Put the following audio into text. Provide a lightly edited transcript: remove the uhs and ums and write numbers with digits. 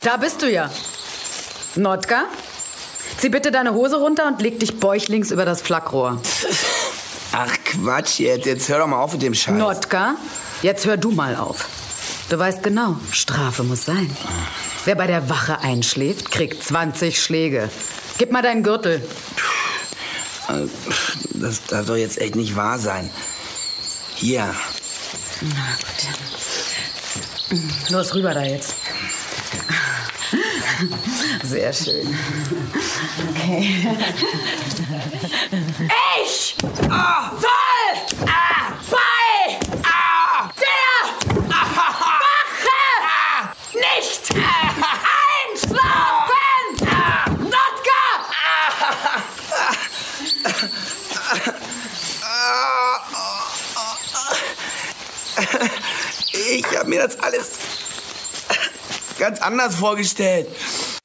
Da bist du ja. Notka, zieh bitte deine Hose runter und leg dich bäuchlings über das Flackrohr. Ach Quatsch jetzt hör doch mal auf mit dem Scheiß. Notka, jetzt hör du mal auf. Du weißt genau, Strafe muss sein. Wer bei der Wache einschläft, kriegt 20 Schläge. Gib mal deinen Gürtel. Das darf doch jetzt echt nicht wahr sein. Hier. Na gut. Los, rüber da jetzt. Sehr schön. Okay. Ich soll bei der Wache nicht einschlafen! Notka! Ich habe mir das alles ganz anders vorgestellt.